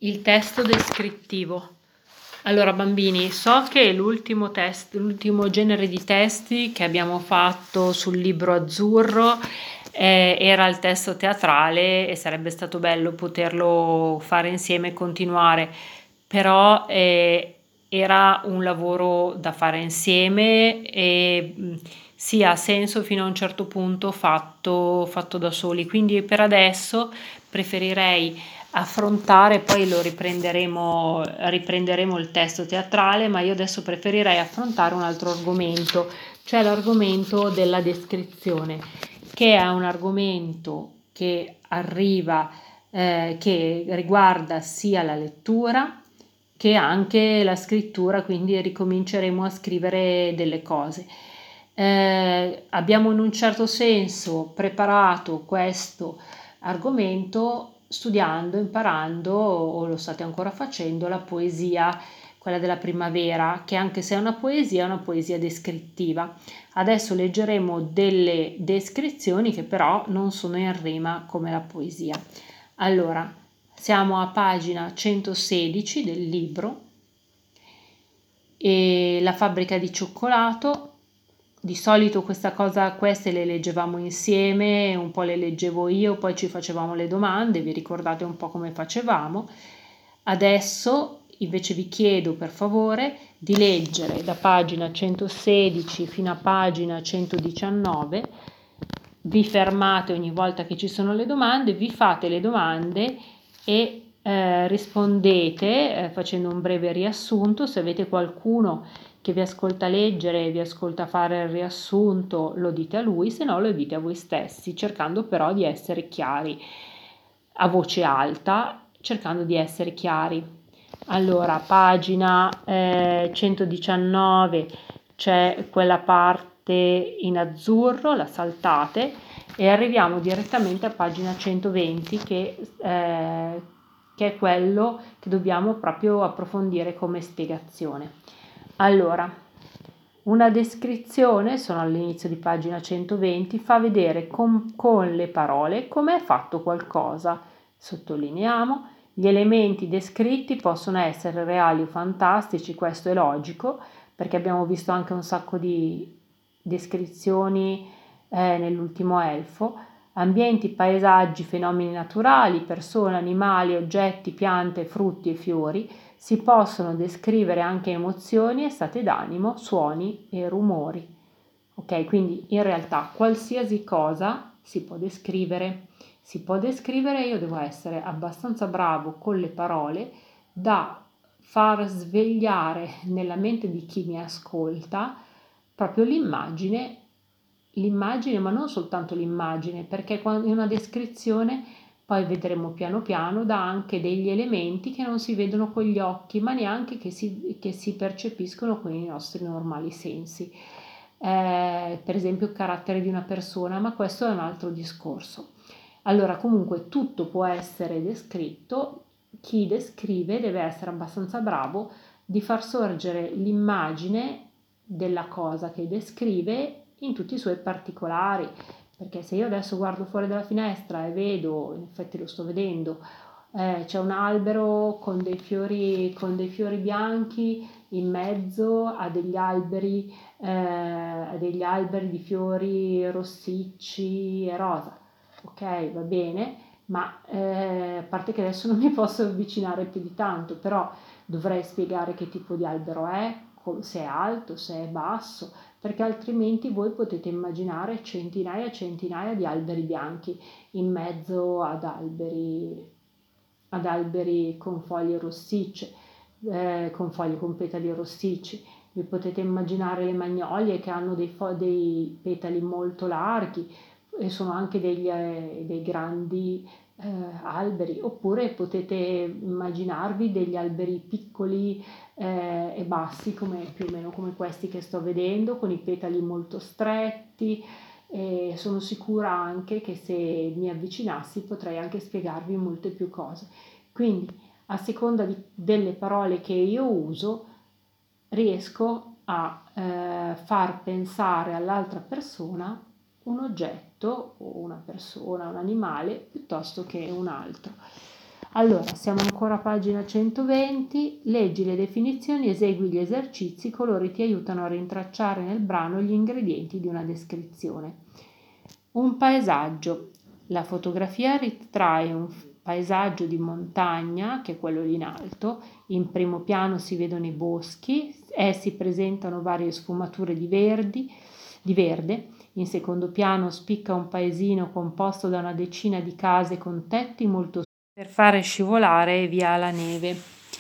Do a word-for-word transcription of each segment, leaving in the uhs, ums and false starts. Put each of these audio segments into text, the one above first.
Il testo descrittivo. Allora bambini, so che l'ultimo test, l'ultimo genere di testi che abbiamo fatto sul libro azzurro eh, era il testo teatrale e sarebbe stato bello poterlo fare insieme e continuare, però eh, era un lavoro da fare insieme e mh, sì, ha senso fino a un certo punto fatto, fatto da soli, quindi per adesso preferirei affrontare, poi lo riprenderemo, riprenderemo il testo teatrale, ma io adesso preferirei affrontare un altro argomento, cioè l'argomento della descrizione, che è un argomento che arriva, eh, che riguarda sia la lettura che anche la scrittura, quindi ricominceremo a scrivere delle cose. Eh, abbiamo in un certo senso preparato questo argomento studiando, imparando, o lo state ancora facendo, la poesia, quella della primavera, che anche se è una poesia, è una poesia descrittiva. Adesso leggeremo delle descrizioni che però non sono in rima come la poesia. Allora, siamo a pagina centosedici del libro e la fabbrica di cioccolato. Di solito questa cosa, queste le leggevamo insieme, un po' le leggevo io, poi ci facevamo le domande, vi ricordate un po' come facevamo. Adesso invece vi chiedo per favore di leggere da pagina centosedici fino a pagina centodiciannove, vi fermate ogni volta che ci sono le domande, vi fate le domande e eh, rispondete eh, facendo un breve riassunto. Se avete qualcuno che vi ascolta leggere e vi ascolta fare il riassunto, lo dite a lui, se no lo dite a voi stessi, cercando però di essere chiari, a voce alta, cercando di essere chiari. Allora, pagina eh, centodiciannove c'è quella parte in azzurro, la saltate e arriviamo direttamente a pagina centoventi che, eh, che è quello che dobbiamo proprio approfondire come spiegazione. Allora, una descrizione, sono all'inizio di pagina centoventi, fa vedere con, con le parole come è fatto qualcosa. Sottolineiamo, gli elementi descritti possono essere reali o fantastici, questo è logico, perché abbiamo visto anche un sacco di descrizioni eh, nell'ultimo elfo. Ambienti, paesaggi, fenomeni naturali, persone, animali, oggetti, piante, frutti e fiori. Si possono descrivere anche emozioni e stati d'animo, suoni e rumori. Ok, quindi in realtà qualsiasi cosa si può descrivere. Si può descrivere, io devo essere abbastanza bravo con le parole da far svegliare nella mente di chi mi ascolta proprio l'immagine, l'immagine, ma non soltanto l'immagine, perché in una descrizione poi vedremo piano piano dà anche degli elementi che non si vedono con gli occhi, ma neanche che si, che si percepiscono con i nostri normali sensi. Eh, per esempio il carattere di una persona, ma questo è un altro discorso. Allora, comunque tutto può essere descritto, chi descrive deve essere abbastanza bravo di far sorgere l'immagine della cosa che descrive in tutti i suoi particolari, perché se io adesso guardo fuori dalla finestra e vedo, in effetti lo sto vedendo, eh, c'è un albero con dei fiori, con dei fiori bianchi in mezzo a degli alberi, eh, a degli alberi di fiori rossicci e rosa. Ok, va bene, ma eh, a parte che adesso non mi posso avvicinare più di tanto, però dovrei spiegare che tipo di albero è, se è alto, se è basso, perché altrimenti voi potete immaginare centinaia e centinaia di alberi bianchi in mezzo ad alberi, ad alberi con foglie rossicce, eh, con foglie con petali rossicci. Vi potete immaginare le magnolie che hanno dei, fo- dei petali molto larghi e sono anche degli, eh, dei grandi eh, alberi, oppure potete immaginarvi degli alberi piccoli eh, e bassi, come più o meno come questi che sto vedendo, con i petali molto stretti. E sono sicura anche che se mi avvicinassi potrei anche spiegarvi molte più cose. Quindi, a seconda di, delle parole che io uso, riesco a eh, far pensare all'altra persona un oggetto o una persona, un animale piuttosto che un altro. Allora, siamo ancora a pagina centoventi, leggi le definizioni, esegui gli esercizi, i colori ti aiutano a rintracciare nel brano gli ingredienti di una descrizione. Un paesaggio. La fotografia ritrae un paesaggio di montagna, che è quello lì in alto. In primo piano si vedono i boschi, essi presentano varie sfumature di verdi, di verde. In secondo piano spicca un paesino composto da una decina di case con tetti molto per fare scivolare via la neve.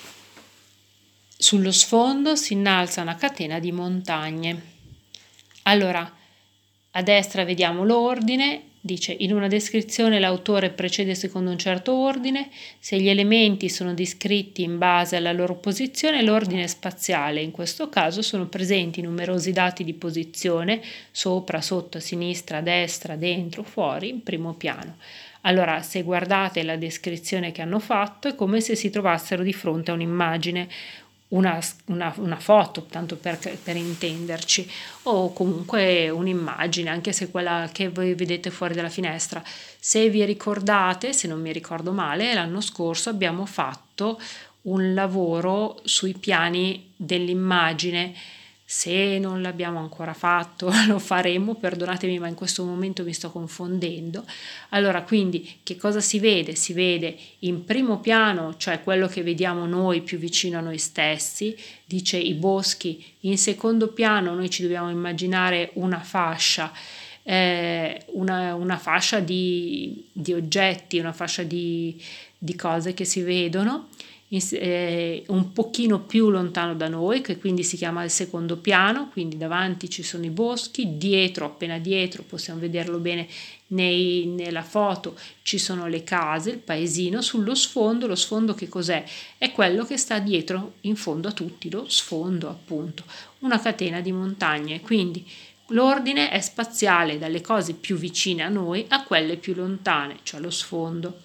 Sullo sfondo si innalza una catena di montagne. Allora, a destra vediamo l'ordine, dice in una descrizione l'autore precede secondo un certo ordine, se gli elementi sono descritti in base alla loro posizione l'ordine spaziale, in questo caso sono presenti numerosi dati di posizione, sopra, sotto, a sinistra, a destra, dentro, fuori, in primo piano. Allora, se guardate la descrizione che hanno fatto, è come se si trovassero di fronte a un'immagine, una, una, una foto, tanto per, per intenderci, o comunque un'immagine, anche se quella che voi vedete fuori dalla finestra. Se vi ricordate, se non mi ricordo male, l'anno scorso abbiamo fatto un lavoro sui piani dell'immagine. Se non l'abbiamo ancora fatto, lo faremo, perdonatemi, ma in questo momento mi sto confondendo. Allora, quindi, che cosa si vede? Si vede in primo piano, cioè quello che vediamo noi più vicino a noi stessi, dice i boschi. In secondo piano noi ci dobbiamo immaginare una fascia, eh, una, una fascia di, di oggetti, una fascia di, di cose che si vedono. Eh, un pochino più lontano da noi, che quindi si chiama il secondo piano, quindi davanti ci sono i boschi, dietro, appena dietro, possiamo vederlo bene nei, nella foto, ci sono le case, il paesino, sullo sfondo, lo sfondo che cos'è? È quello che sta dietro, in fondo a tutti, lo sfondo appunto, una catena di montagne, quindi l'ordine è spaziale dalle cose più vicine a noi a quelle più lontane, cioè lo sfondo.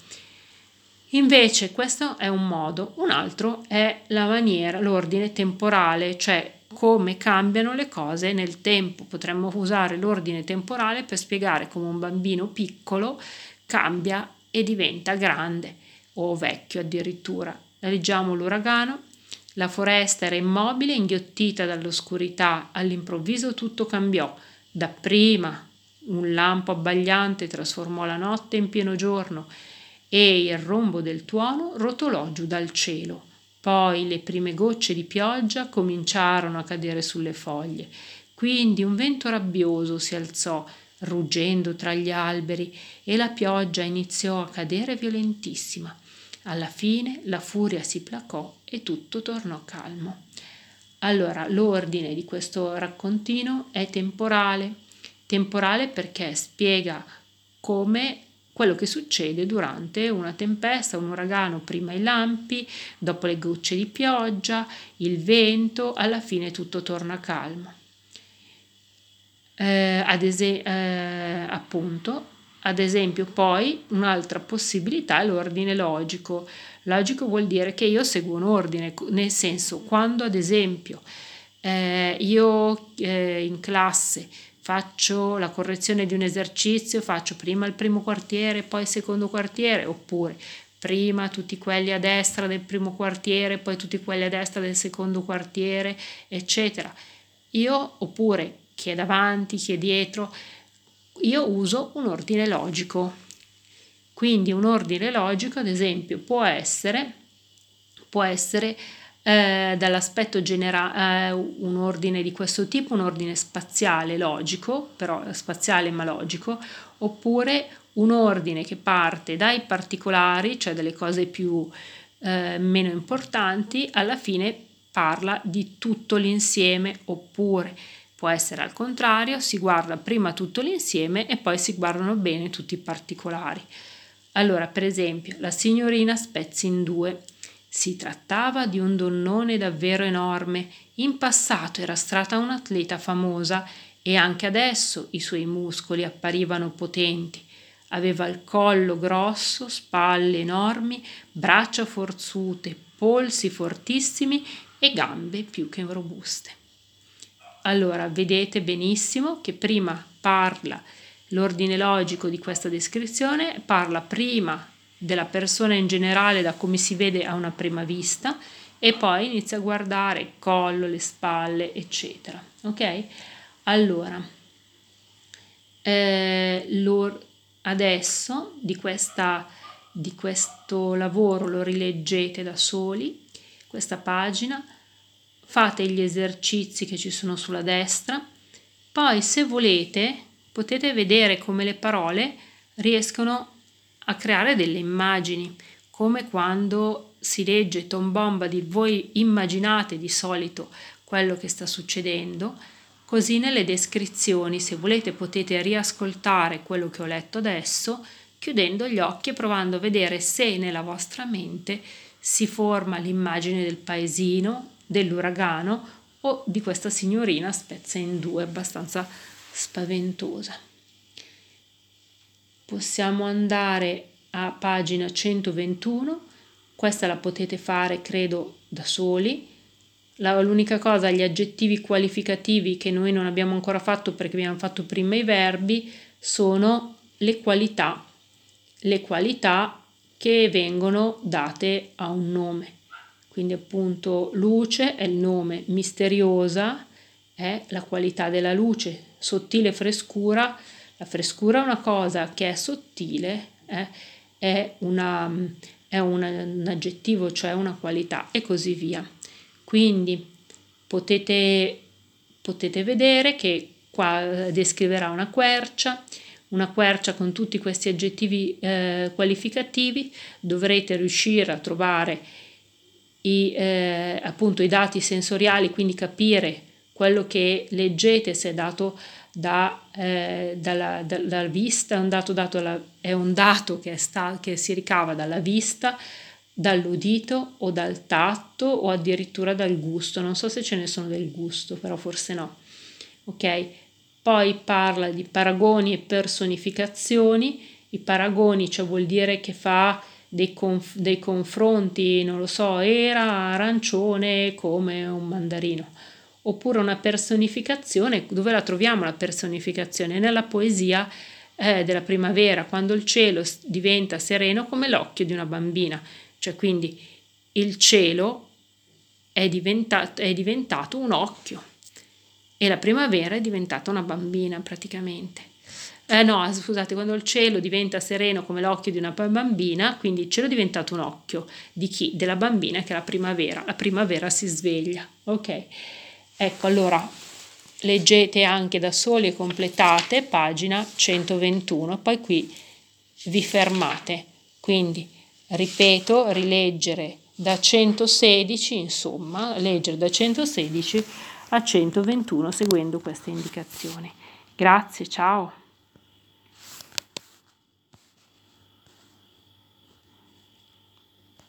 Invece questo è un modo, un altro è la maniera, l'ordine temporale, cioè come cambiano le cose nel tempo. Potremmo usare l'ordine temporale per spiegare come un bambino piccolo cambia e diventa grande o vecchio addirittura. Leggiamo l'uragano. La foresta era immobile, inghiottita dall'oscurità. All'improvviso tutto cambiò. Dapprima un lampo abbagliante trasformò la notte in pieno giorno e il rombo del tuono rotolò giù dal cielo. Poi le prime gocce di pioggia cominciarono a cadere sulle foglie. Quindi un vento rabbioso si alzò, ruggendo tra gli alberi, e la pioggia iniziò a cadere violentissima. Alla fine la furia si placò e tutto tornò calmo. Allora, l'ordine di questo raccontino è temporale. Temporale perché spiega come quello che succede durante una tempesta, un uragano, prima i lampi, dopo le gocce di pioggia, il vento, alla fine tutto torna calmo. Eh, ad es- eh, appunto, ad esempio, poi un'altra possibilità è l'ordine logico. Logico vuol dire che io seguo un ordine, nel senso, quando ad esempio eh, io eh, in classe faccio la correzione di un esercizio, faccio prima il primo quartiere, poi il secondo quartiere, oppure prima tutti quelli a destra del primo quartiere, poi tutti quelli a destra del secondo quartiere, eccetera. Io, oppure chi è davanti, chi è dietro, io uso un ordine logico. Quindi un ordine logico, ad esempio, può essere, può essere eh, dall'aspetto generale eh, un ordine di questo tipo, un ordine spaziale logico, però spaziale ma logico, oppure un ordine che parte dai particolari, cioè delle cose più eh, meno importanti, alla fine parla di tutto l'insieme, oppure può essere al contrario, si guarda prima tutto l'insieme e poi si guardano bene tutti i particolari. Allora, per esempio, la signorina spezzi in due. Si trattava di un donnone davvero enorme. In passato era stata un'atleta famosa e anche adesso i suoi muscoli apparivano potenti. Aveva il collo grosso, spalle enormi, braccia forzute, polsi fortissimi e gambe più che robuste. Allora, vedete benissimo che prima parla l'ordine logico di questa descrizione, parla prima della persona in generale da come si vede a una prima vista, e poi inizia a guardare il collo, le spalle, eccetera. Ok? Allora, eh, lo, adesso di, questa, di questo lavoro lo rileggete da soli, questa pagina, fate gli esercizi che ci sono sulla destra, poi se volete potete vedere come le parole riescono a creare delle immagini, come quando si legge Tom Bombadil, voi immaginate di solito quello che sta succedendo, così nelle descrizioni, se volete, potete riascoltare quello che ho letto adesso, chiudendo gli occhi e provando a vedere se nella vostra mente si forma l'immagine del paesino, dell'uragano o di questa signorina spezza in due, abbastanza spaventosa. Possiamo andare a pagina centoventuno, questa la potete fare credo da soli. La, l'unica cosa, gli aggettivi qualificativi che noi non abbiamo ancora fatto perché abbiamo fatto prima i verbi, sono le qualità, le qualità che vengono date a un nome. Quindi appunto luce è il nome, misteriosa è la qualità della luce, sottile frescura, la frescura è una cosa che è sottile, eh, è, una, è una, un aggettivo, cioè una qualità, e così via. Quindi potete, potete vedere che qua descriverà una quercia, una quercia con tutti questi aggettivi eh, qualificativi, dovrete riuscire a trovare i, eh, appunto i dati sensoriali, quindi capire quello che leggete se è dato da, eh, dalla, da, dalla vista, è un dato, dato alla, è un dato che, è sta, che si ricava dalla vista, dall'udito o dal tatto o addirittura dal gusto. Non so se ce ne sono del gusto, però forse no. Ok? Poi parla di paragoni e personificazioni. I paragoni, cioè vuol dire che fa dei, conf- dei confronti, non lo so, era arancione come un mandarino. Oppure una personificazione, dove la troviamo la personificazione? Nella poesia eh, della primavera, quando il cielo diventa sereno come l'occhio di una bambina, cioè quindi il cielo è diventato, è diventato un occhio e la primavera è diventata una bambina praticamente. Eh no, scusate, quando il cielo diventa sereno come l'occhio di una bambina, quindi il cielo è diventato un occhio di chi? Della bambina, che è la primavera. La primavera si sveglia, ok? Ecco, allora leggete anche da soli e completate pagina centoventuno, poi qui vi fermate. Quindi, ripeto, rileggere da centosedici, insomma, leggere da centosedici a centoventuno seguendo queste indicazioni. Grazie, ciao!